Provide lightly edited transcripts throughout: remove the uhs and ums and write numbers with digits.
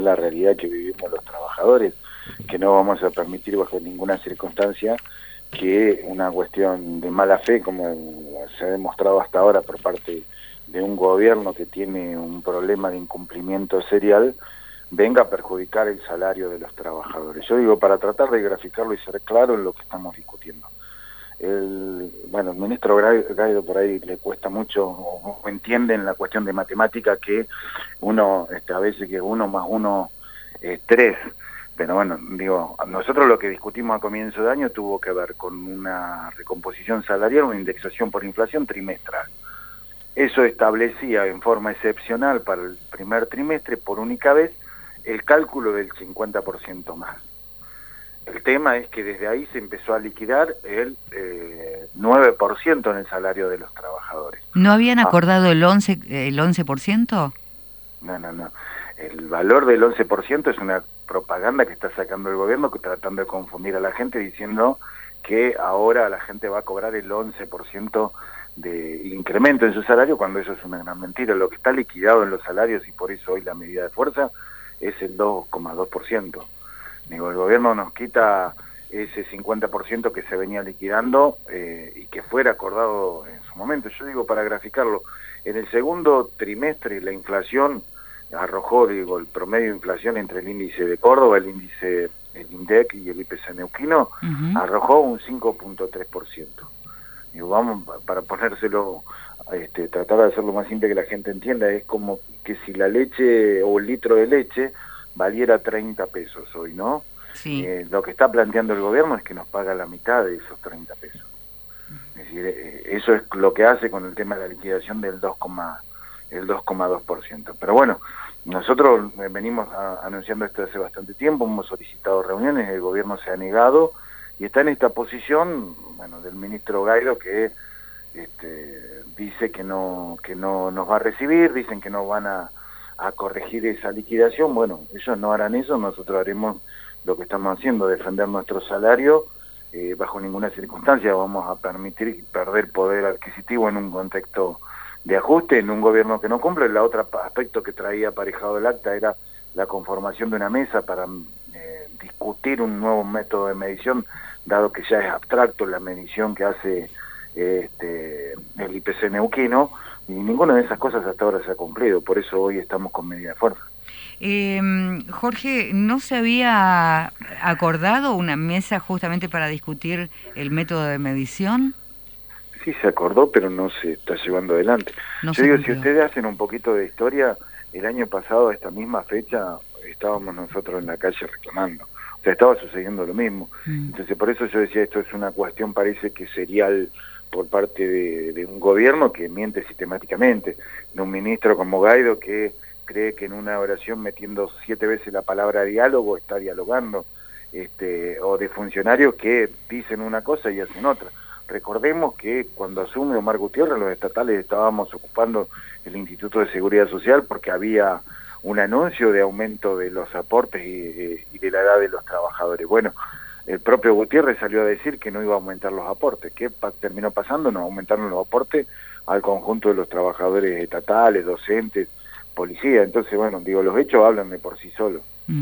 la realidad que vivimos los trabajadores, que no vamos a permitir bajo ninguna circunstancia que una cuestión de mala fe, como se ha demostrado hasta ahora por parte de un gobierno que tiene un problema de incumplimiento serial, venga a perjudicar el salario de los trabajadores. Yo digo, para tratar de graficarlo y ser claro en lo que estamos discutiendo. El ministro Gaido por ahí le cuesta mucho, o entiende en la cuestión de matemática que uno, a veces que 1 más 1 es 3, pero bueno, digo, nosotros lo que discutimos a comienzo de año tuvo que ver con una recomposición salarial, una indexación por inflación trimestral. Eso establecía en forma excepcional para el primer trimestre, por única vez, el cálculo del 50% más. El tema es que desde ahí se empezó a liquidar el 9% en el salario de los trabajadores. ¿No habían acordado el 11%? No. El valor del 11% es una propaganda que está sacando el gobierno, que tratando de confundir a la gente, diciendo que ahora la gente va a cobrar el 11% de incremento en su salario, cuando eso es una gran mentira. Lo que está liquidado en los salarios, y por eso hoy la medida de fuerza, es el 2,2%. Digo, el gobierno nos quita ese 50% que se venía liquidando y que fuera acordado en su momento. Yo digo, para graficarlo, en el segundo trimestre la inflación arrojó, digo, el promedio de inflación entre el índice de Córdoba, el INDEC y el IPC neuquino, arrojó un 5,3%. Digo, vamos, para ponérselo, tratar de hacerlo más simple que la gente entienda, es como que si la leche o el litro de leche valiera 30 pesos hoy, ¿no? Sí. Lo que está planteando el gobierno es que nos paga la mitad de esos 30 pesos. Es decir, eso es lo que hace con el tema de la liquidación del 2,2%. Pero bueno, nosotros venimos anunciando esto hace bastante tiempo, hemos solicitado reuniones, el gobierno se ha negado y está en esta posición, del ministro Gaido, que dice que no nos va a recibir, dicen que no van a corregir esa liquidación. Bueno, ellos no harán eso, nosotros haremos lo que estamos haciendo, defender nuestro salario. Bajo ninguna circunstancia vamos a permitir perder poder adquisitivo en un contexto de ajuste, en un gobierno que no cumple. El otro aspecto que traía aparejado el acta era la conformación de una mesa para discutir un nuevo método de medición, dado que ya es abstracto la medición que hace el IPC neuquino, y ninguna de esas cosas hasta ahora se ha cumplido. Por eso hoy estamos con medida de fuerza. Jorge, ¿no se había acordado una mesa justamente para discutir el método de medición? Sí, se acordó, pero no se está llevando adelante. Yo digo, si ustedes hacen un poquito de historia, el año pasado a esta misma fecha estábamos nosotros en la calle reclamando. O sea, estaba sucediendo lo mismo. Entonces, por eso yo decía, esto es una cuestión, parece que serial, por parte de un gobierno que miente sistemáticamente, de un ministro como Gaido que cree que en una oración metiendo 7 veces la palabra diálogo está dialogando, o de funcionarios que dicen una cosa y hacen otra. Recordemos que cuando asume Omar Gutiérrez, los estatales estábamos ocupando el Instituto de Seguridad Social porque había un anuncio de aumento de los aportes y de la edad de los trabajadores. Bueno, el propio Gutiérrez salió a decir que no iba a aumentar los aportes. ¿Qué terminó pasando? No aumentaron los aportes al conjunto de los trabajadores estatales, docentes, policía. Entonces, bueno, digo, los hechos hablan de por sí solos.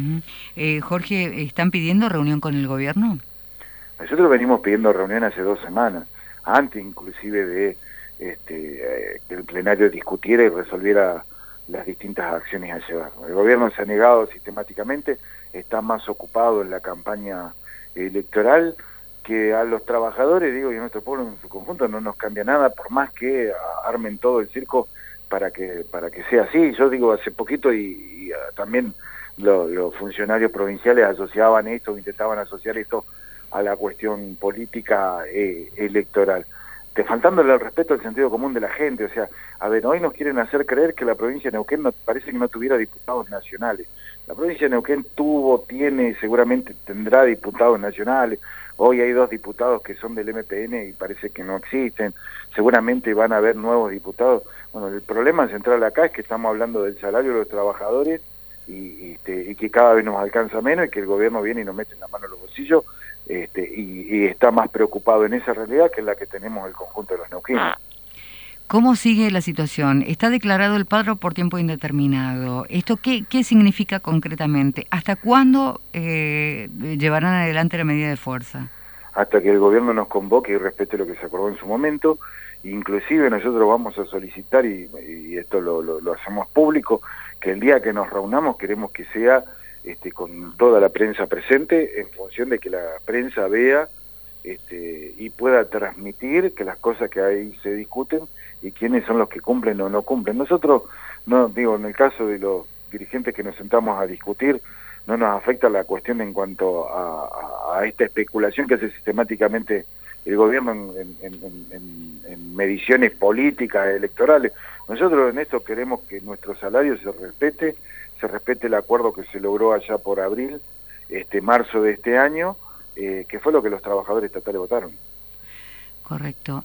Jorge, ¿están pidiendo reunión con el gobierno? Nosotros venimos pidiendo reunión hace 2 semanas, antes inclusive de que el plenario discutiera y resolviera las distintas acciones a llevar. El gobierno se ha negado sistemáticamente, está más ocupado en la campaña electoral que a los trabajadores, digo, y a nuestro pueblo en su conjunto no nos cambia nada, por más que armen todo el circo para que sea así. Yo digo, hace poquito y también los funcionarios provinciales asociaban esto, intentaban asociar esto a la cuestión política electoral, faltándole el respeto al sentido común de la gente. O sea, a ver, hoy nos quieren hacer creer que la provincia de Neuquén parece que no tuviera diputados nacionales. La provincia de Neuquén tiene y seguramente tendrá diputados nacionales. Hoy hay 2 diputados que son del MPN y parece que no existen. Seguramente van a haber nuevos diputados. Bueno, el problema central acá es que estamos hablando del salario de los trabajadores y que cada vez nos alcanza menos y que el gobierno viene y nos mete en la mano en los bolsillos y está más preocupado en esa realidad que en la que tenemos el conjunto de los neuquinos. ¿Cómo sigue la situación? Está declarado el paro por tiempo indeterminado. ¿Esto qué significa concretamente? ¿Hasta cuándo llevarán adelante la medida de fuerza? Hasta que el gobierno nos convoque y respete lo que se acordó en su momento. Inclusive nosotros vamos a solicitar, y esto lo hacemos público, que el día que nos reunamos queremos que sea con toda la prensa presente, en función de que la prensa vea y pueda transmitir que las cosas que ahí se discuten y quiénes son los que cumplen o no cumplen. Nosotros, no digo, en el caso de los dirigentes que nos sentamos a discutir, no nos afecta la cuestión en cuanto a esta especulación que hace sistemáticamente el gobierno en mediciones políticas, electorales. Nosotros en esto queremos que nuestro salario se respete el acuerdo que se logró allá por abril, marzo de este año, que fue lo que los trabajadores estatales votaron. Correcto.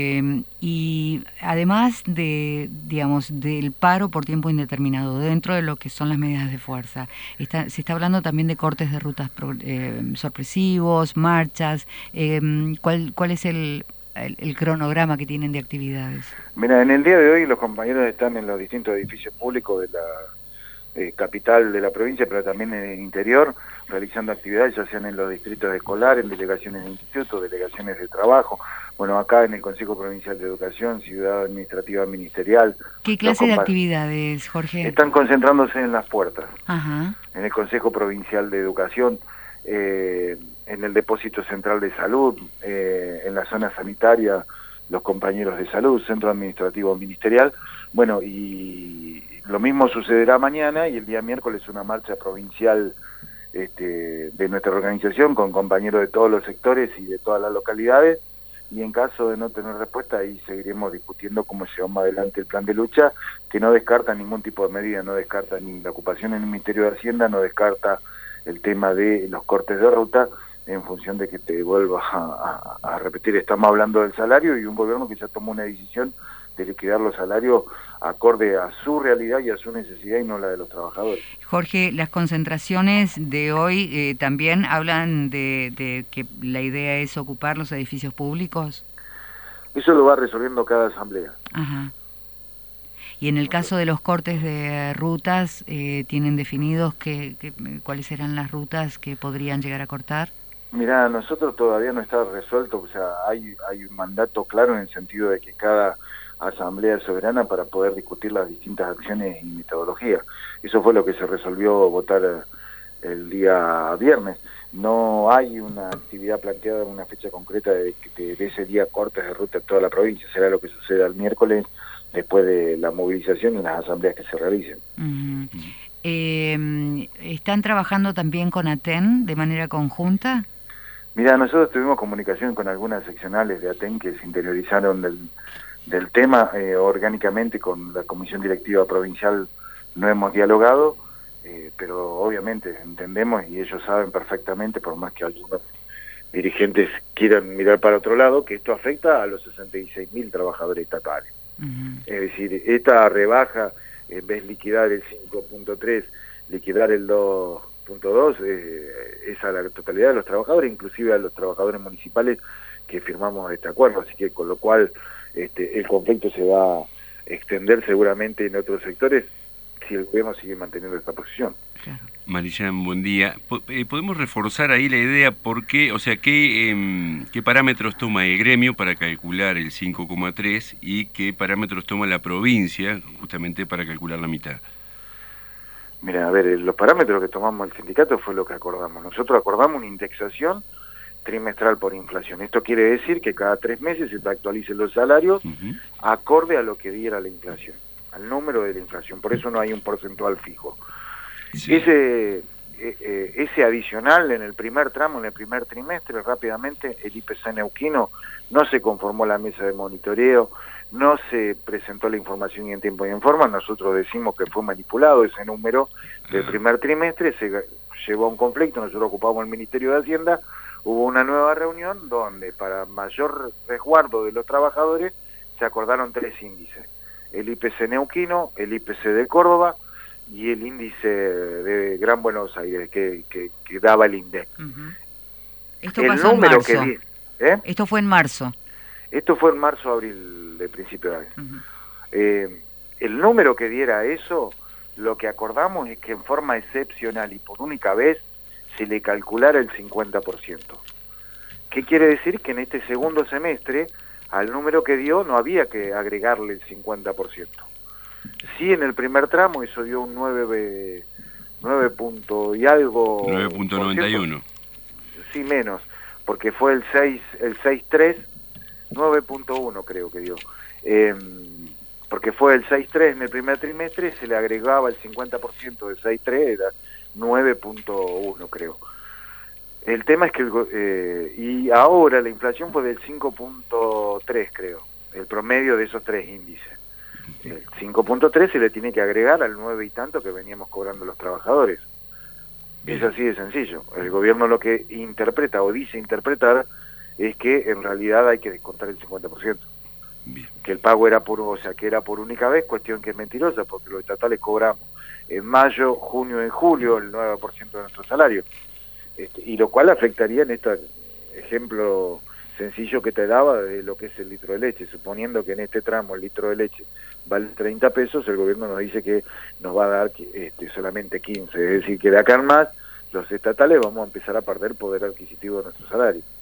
Y además del paro por tiempo indeterminado, dentro de lo que son las medidas de fuerza, se está hablando también de cortes de rutas sorpresivos, marchas. ¿Cuál es el cronograma que tienen de actividades? Mira, en el día de hoy los compañeros están en los distintos edificios públicos de la capital de la provincia, pero también en el interior, realizando actividades, ya sean en los distritos escolares, en delegaciones de institutos, delegaciones de trabajo, bueno, acá en el Consejo Provincial de Educación, Ciudad Administrativa Ministerial. ¿Qué clase de actividades, Jorge? Están concentrándose en las puertas. Ajá. En el Consejo Provincial de Educación, en el Depósito Central de Salud, en la zona sanitaria, los compañeros de salud, Centro Administrativo Ministerial. Bueno, y lo mismo sucederá mañana, y el día miércoles una marcha provincial de nuestra organización con compañeros de todos los sectores y de todas las localidades, y en caso de no tener respuesta ahí seguiremos discutiendo cómo llevamos adelante el plan de lucha, que no descarta ningún tipo de medida, no descarta ni la ocupación en el Ministerio de Hacienda, no descarta el tema de los cortes de ruta, en función de que te vuelvas a repetir, estamos hablando del salario y un gobierno que ya tomó una decisión de liquidar los salarios acorde a su realidad y a su necesidad y no la de los trabajadores. Jorge, las concentraciones de hoy también hablan de que la idea es ocupar los edificios públicos. Eso lo va resolviendo cada asamblea. Ajá. Y en el caso de los cortes de rutas, ¿tienen definidos cuáles serán las rutas que podrían llegar a cortar? Mirá, nosotros todavía no está resuelto, o sea, hay un mandato claro en el sentido de que cada asamblea es soberana para poder discutir las distintas acciones y metodologías. Eso fue lo que se resolvió votar el día viernes. No hay una actividad planteada en una fecha concreta de ese día cortes de ruta en toda la provincia. Será lo que suceda el miércoles después de la movilización y las asambleas que se realicen. Uh-huh. ¿Están trabajando también con ATEN de manera conjunta? Mira, nosotros tuvimos comunicación con algunas seccionales de ATEN que se interiorizaron del tema. Orgánicamente con la Comisión Directiva Provincial no hemos dialogado, pero obviamente entendemos y ellos saben perfectamente, por más que algunos dirigentes quieran mirar para otro lado, que esto afecta a los 66.000 trabajadores estatales. Uh-huh. Es decir, esta rebaja, en vez de liquidar el 5.3, liquidar el 2.2, es a la totalidad de los trabajadores, inclusive a los trabajadores municipales que firmamos este acuerdo, así que con lo cual el conflicto se va a extender seguramente en otros sectores si el gobierno sigue manteniendo esta posición. Claro. Marillán, buen día. ¿Podemos reforzar ahí la idea por qué, o sea, qué parámetros toma el gremio para calcular el 5,3 y qué parámetros toma la provincia justamente para calcular la mitad? Mira, a ver, los parámetros que tomamos el sindicato fue lo que acordamos. Nosotros acordamos una indexación trimestral por inflación. Esto quiere decir que cada 3 meses se te actualicen los salarios uh-huh. acorde a lo que diera la inflación, al número de la inflación. Por eso no hay un porcentual fijo. Sí. Ese adicional en el primer tramo, en el primer trimestre, rápidamente el IPC neuquino no se conformó la mesa de monitoreo, no se presentó la información y en tiempo y en forma. Nosotros decimos que fue manipulado ese número del primer trimestre, se llevó a un conflicto, nosotros ocupamos el Ministerio de Hacienda, hubo una nueva reunión donde para mayor resguardo de los trabajadores se acordaron 3 índices: el IPC neuquino, el IPC de Córdoba y el índice de Gran Buenos Aires que daba el INDEC. Uh-huh. Esto pasó en marzo. Esto fue en marzo. Esto fue en marzo-abril de principio de año. Uh-huh. El número que diera eso, lo que acordamos es que en forma excepcional y por única vez se le calculara el 50%. ¿Qué quiere decir? Que en este segundo semestre, al número que dio, no había que agregarle el 50%. Sí, en el primer tramo eso dio un 9 punto y algo... 9.91. Sí, menos, porque fue el 6.3, 9.1 creo que dio. Porque fue el 6.3 en el primer trimestre, se le agregaba el 50% del 6.3, era 9.1 creo. El tema es que, y ahora la inflación fue del 5.3 creo, el promedio de esos tres índices. El 5.3 se le tiene que agregar al 9 y tanto que veníamos cobrando los trabajadores. Es así de sencillo. El gobierno lo que interpreta o dice interpretar es que en realidad hay que descontar el 50%. Bien. Que el pago era que era por única vez, cuestión que es mentirosa, porque los estatales cobramos en mayo, junio y julio el 9% de nuestro salario. Y lo cual afectaría en este ejemplo sencillo que te daba de lo que es el litro de leche. Suponiendo que en este tramo el litro de leche vale 30 pesos, el gobierno nos dice que nos va a dar solamente 15. Es decir, que de acá en más, los estatales vamos a empezar a perder poder adquisitivo de nuestro salario.